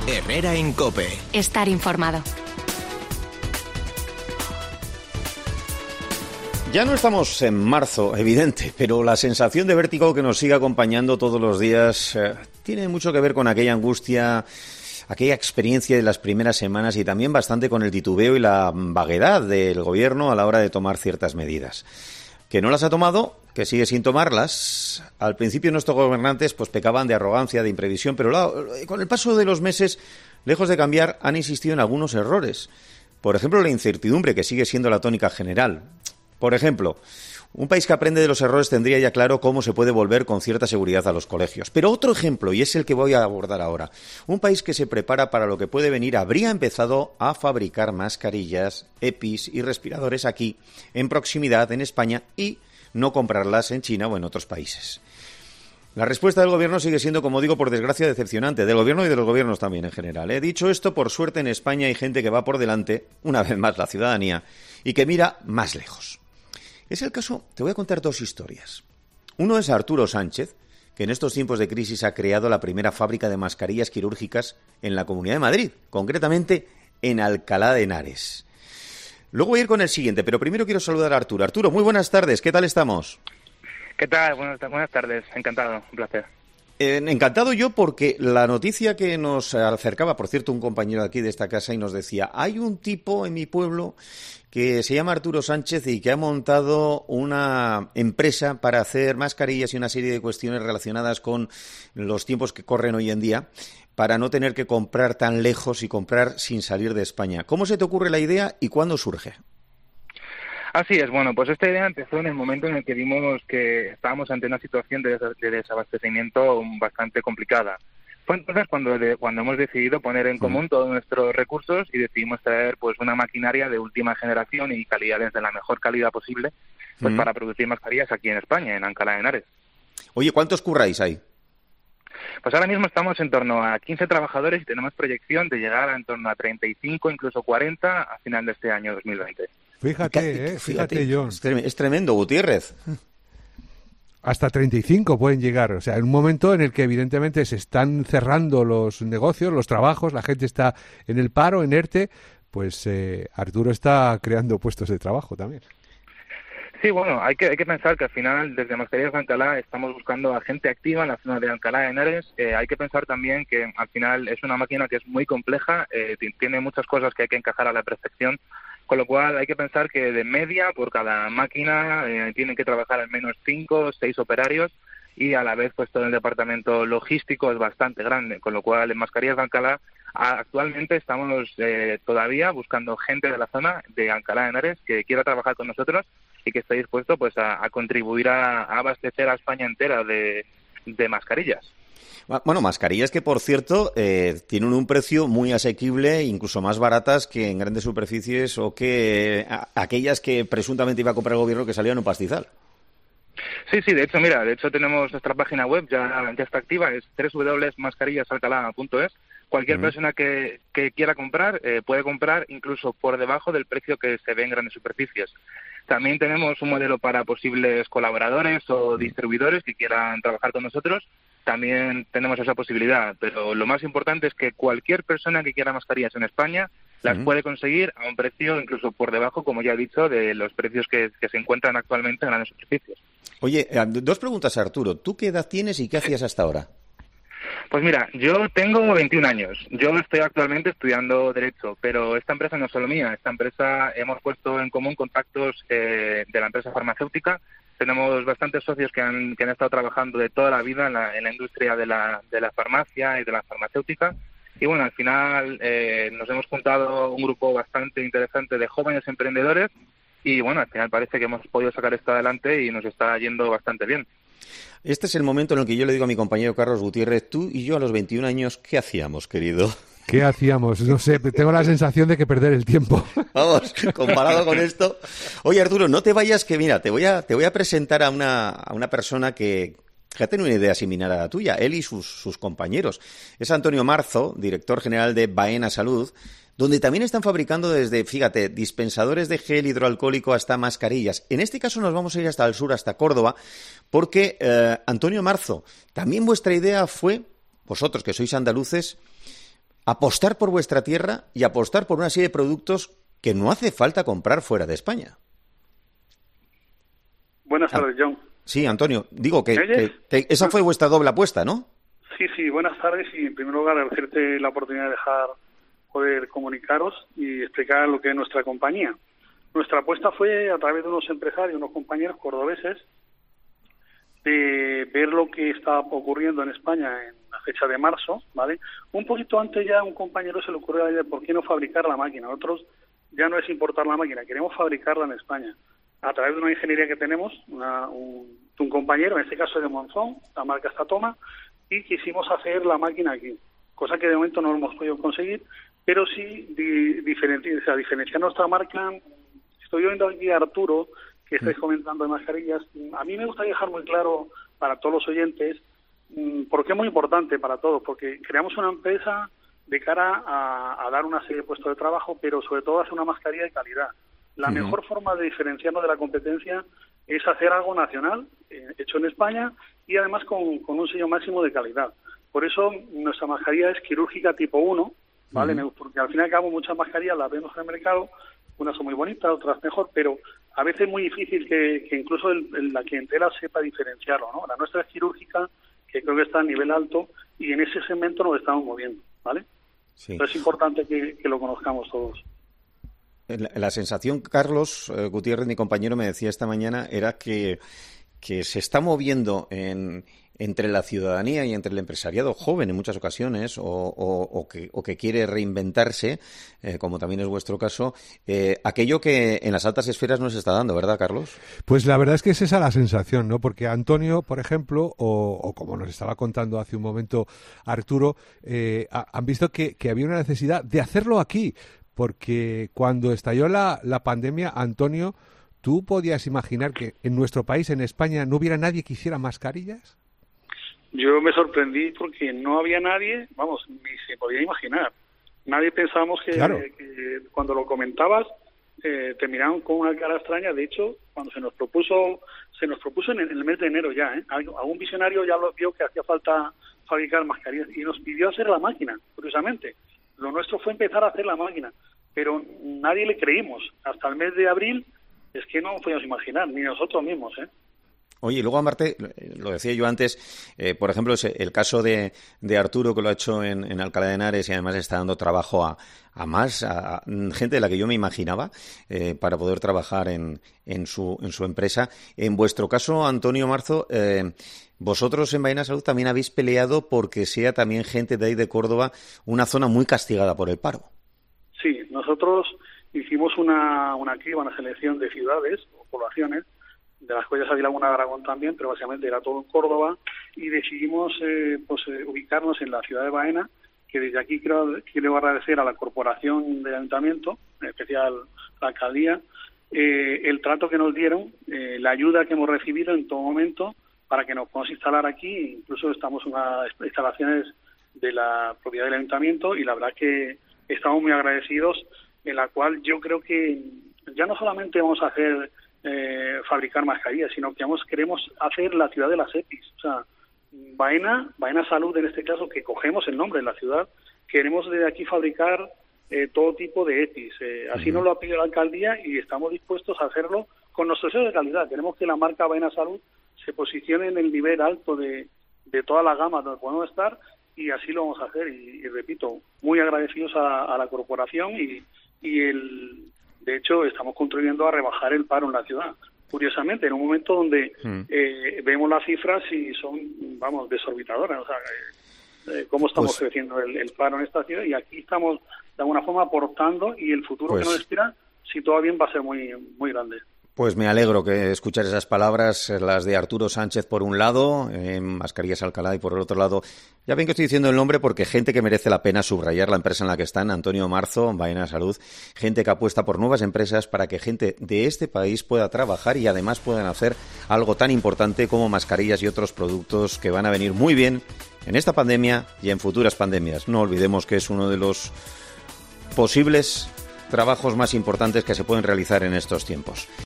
Herrera en COPE. Estar informado. Ya no estamos en marzo, evidente, pero la sensación de vértigo que nos sigue acompañando todos los días tiene mucho que ver con aquella angustia, aquella experiencia de las primeras semanas y también bastante con el titubeo y la vaguedad del gobierno a la hora de tomar ciertas medidas. Que no las ha tomado, que sigue sin tomarlas. Al principio nuestros gobernantes pues pecaban de arrogancia, de imprevisión, pero con el paso de los meses, lejos de cambiar, han insistido en algunos errores. Por ejemplo, la incertidumbre, que sigue siendo la tónica general. Por ejemplo, un país que aprende de los errores tendría ya claro cómo se puede volver con cierta seguridad a los colegios. Pero otro ejemplo, y es el que voy a abordar ahora, un país que se prepara para lo que puede venir, habría empezado a fabricar mascarillas, EPIs y respiradores aquí, en proximidad, en España, y no comprarlas en China o en otros países. La respuesta del gobierno sigue siendo, como digo, por desgracia, decepcionante, del gobierno y de los gobiernos también en general. Dicho esto, por suerte en España hay gente que va por delante, una vez más la ciudadanía, y que mira más lejos. Es el caso, te voy a contar dos historias. Uno es Arturo Sánchez, que en estos tiempos de crisis ha creado la primera fábrica de mascarillas quirúrgicas en la Comunidad de Madrid, concretamente en Alcalá de Henares. Luego voy a ir con el siguiente, pero primero quiero saludar a Arturo. Arturo, muy buenas tardes, ¿qué tal estamos? ¿Qué tal? Buenas tardes, encantado, un placer. Encantado yo porque la noticia que nos acercaba, por cierto, un compañero de aquí de esta casa y nos decía, hay un tipo en mi pueblo que se llama Arturo Sánchez y que ha montado una empresa para hacer mascarillas y una serie de cuestiones relacionadas con los tiempos que corren hoy en día para no tener que comprar tan lejos y comprar sin salir de España. ¿Cómo se te ocurre la idea y cuándo surge? Así es, bueno, pues esta idea empezó en el momento en el que vimos que estábamos ante una situación de desabastecimiento bastante complicada. Fue entonces cuando hemos decidido poner en común todos nuestros recursos y decidimos traer pues una maquinaria de última generación y calidades de la mejor calidad posible pues para producir mascarillas aquí en España, en Alcalá de Henares. Oye, ¿cuántos curráis ahí? Pues ahora mismo estamos en torno a 15 trabajadores y tenemos proyección de llegar a en torno a 35, incluso 40 a final de este año 2020. Fíjate, John. Es tremendo, Gutiérrez. Hasta 35 pueden llegar. O sea, en un momento en el que evidentemente se están cerrando los negocios, los trabajos, la gente está en el paro, en ERTE, pues Arturo está creando puestos de trabajo también. Sí, bueno, hay que pensar que al final desde Mascarillas de Alcalá estamos buscando a gente activa en la zona de Alcalá de Henares. Hay que pensar también que al final es una máquina que es muy compleja, tiene muchas cosas que hay que encajar a la perfección, con lo cual hay que pensar que de media por cada máquina tienen que trabajar al menos 5 o 6 operarios y a la vez pues todo el departamento logístico es bastante grande, con lo cual en Mascarillas de Alcalá actualmente estamos todavía buscando gente de la zona de Alcalá de Henares que quiera trabajar con nosotros y que esté dispuesto pues a contribuir a abastecer a España entera de mascarillas. Bueno, mascarillas que, por cierto, tienen un precio muy asequible, incluso más baratas que en grandes superficies o que aquellas que presuntamente iba a comprar el gobierno que salían un pastizal. Sí, de hecho tenemos nuestra página web, ya está activa, es www.mascarillasalcalá.es. Cualquier persona que quiera comprar puede comprar incluso por debajo del precio que se ve en grandes superficies. También tenemos un modelo para posibles colaboradores o distribuidores que quieran trabajar con nosotros. También tenemos esa posibilidad, pero lo más importante es que cualquier persona que quiera mascarillas en España las puede conseguir a un precio incluso por debajo, como ya he dicho, de los precios que se encuentran actualmente en grandes superficies. Oye, dos preguntas, Arturo. ¿Tú qué edad tienes y qué hacías hasta ahora? Pues mira, yo tengo 21 años. Yo estoy actualmente estudiando Derecho, pero esta empresa no es solo mía. Esta empresa hemos puesto en común contactos de la empresa farmacéutica. Tenemos bastantes socios que han estado trabajando de toda la vida en la industria de la farmacia y de la farmacéutica. Y bueno, al final nos hemos juntado un grupo bastante interesante de jóvenes emprendedores y bueno, al final parece que hemos podido sacar esto adelante y nos está yendo bastante bien. Este es el momento en el que yo le digo a mi compañero Carlos Gutiérrez, tú y yo a los 21 años, ¿qué hacíamos, querido? ¿Qué hacíamos? No sé, tengo la sensación de que perder el tiempo. Vamos, comparado con esto. Oye, Arturo, no te vayas, que mira, te voy a presentar a una persona que ha tenido una idea similar a la tuya, él y sus compañeros. Es Antonio Marzo, director general de Baena Salud, donde también están fabricando desde, fíjate, dispensadores de gel hidroalcohólico hasta mascarillas. En este caso nos vamos a ir hasta el sur, hasta Córdoba, porque, Antonio Marzo, también vuestra idea fue, vosotros que sois andaluces, apostar por vuestra tierra y apostar por una serie de productos que no hace falta comprar fuera de España. Buenas tardes, John. Sí, Antonio, digo que esa fue vuestra doble apuesta, ¿no? Sí, buenas tardes, y en primer lugar agradecerte la oportunidad de poder comunicaros y explicar lo que es nuestra compañía. Nuestra apuesta fue a través de unos empresarios, unos compañeros cordobeses, de ver lo que estaba ocurriendo en España en la fecha de marzo, ¿vale? Un poquito antes ya a un compañero se le ocurrió la idea de por qué no fabricar la máquina. Nosotros ya no es importar la máquina, queremos fabricarla en España. A través de una ingeniería que tenemos, un compañero, en este caso de Monzón, la marca Statoma, y quisimos hacer la máquina aquí, cosa que de momento no hemos podido conseguir, pero sí diferenciar nuestra marca. Estoy oyendo aquí a Arturo, que estáis comentando de mascarillas. A mí me gustaría dejar muy claro para todos los oyentes por qué es muy importante para todos, porque creamos una empresa de cara a dar una serie de puestos de trabajo, pero sobre todo hacer una mascarilla de calidad. La mejor forma de diferenciarnos de la competencia es hacer algo nacional, hecho en España, y además con un sello máximo de calidad. Por eso nuestra mascarilla es quirúrgica tipo 1, ¿vale? Porque al fin y al cabo muchas mascarillas las vemos en el mercado, unas son muy bonitas, otras mejor, pero a veces es muy difícil que incluso la clientela sepa diferenciarlo, ¿no? La nuestra es quirúrgica, que creo que está a nivel alto, y en ese segmento nos estamos moviendo, ¿vale? Sí. Entonces es importante que lo conozcamos todos. La sensación, Carlos Gutiérrez, mi compañero, me decía esta mañana, era que se está moviendo entre la ciudadanía y entre el empresariado joven en muchas ocasiones, o que quiere reinventarse, como también es vuestro caso, aquello que en las altas esferas no se está dando, ¿verdad, Carlos? Pues la verdad es que es esa la sensación, ¿no? Porque Antonio, por ejemplo, o como nos estaba contando hace un momento Arturo, han visto que había una necesidad de hacerlo aquí, porque cuando estalló la pandemia, Antonio, ¿tú podías imaginar que en nuestro país, en España, no hubiera nadie que hiciera mascarillas? Yo me sorprendí porque no había nadie, vamos, ni se podía imaginar. Nadie pensábamos que cuando lo comentabas te miraban con una cara extraña. De hecho, cuando se nos propuso en el mes de enero ya, algún visionario ya lo vio que hacía falta fabricar mascarillas y nos pidió hacer la máquina, curiosamente. Lo nuestro fue empezar a hacer la máquina, pero nadie le creímos. Hasta el mes de abril es que no podíamos imaginar, ni nosotros mismos, Oye, y luego, Marte, lo decía yo antes, por ejemplo, el caso de Arturo, que lo ha hecho en Alcalá de Henares y además está dando trabajo a gente de la que yo me imaginaba para poder trabajar en su empresa. En vuestro caso, Antonio Marzo, vosotros en Baena Salud también habéis peleado porque sea también gente de ahí de Córdoba una zona muy castigada por el paro. Sí, nosotros hicimos una criba, una selección de ciudades o poblaciones, de las cuales había alguna de Aragón también, pero básicamente era todo en Córdoba, y decidimos ubicarnos en la ciudad de Baena, que desde aquí quiero agradecer a la Corporación del Ayuntamiento, en especial la Alcaldía, el trato que nos dieron, la ayuda que hemos recibido en todo momento para que nos podamos instalar aquí. Incluso estamos en unas instalaciones de la propiedad del Ayuntamiento y la verdad que estamos muy agradecidos, en la cual yo creo que ya no solamente vamos a hacer fabricar mascarillas, sino que queremos hacer la ciudad de las EPIs. O sea, Baena Salud, en este caso, que cogemos el nombre de la ciudad, queremos desde aquí fabricar todo tipo de EPIs. Así nos lo ha pedido la alcaldía y estamos dispuestos a hacerlo con nuestro sello de calidad. Queremos que la marca Baena Salud se posicione en el nivel alto de toda la gama donde podemos estar, y así lo vamos a hacer. Y repito, muy agradecidos a la corporación de hecho, estamos contribuyendo a rebajar el paro en la ciudad. Curiosamente, en un momento donde vemos las cifras y son, desorbitadoras. O sea, cómo estamos creciendo el paro en esta ciudad, y aquí estamos de alguna forma aportando, y el futuro que nos espera, si todo va bien, va a ser muy, muy grande. Pues me alegro que escuchar esas palabras, las de Arturo Sánchez por un lado, Mascarillas Alcalá, y por el otro lado, ya ven que estoy diciendo el nombre porque gente que merece la pena subrayar la empresa en la que están, Antonio Marzo, Baena Salud, gente que apuesta por nuevas empresas para que gente de este país pueda trabajar y además puedan hacer algo tan importante como mascarillas y otros productos que van a venir muy bien en esta pandemia y en futuras pandemias. No olvidemos que es uno de los posibles trabajos más importantes que se pueden realizar en estos tiempos.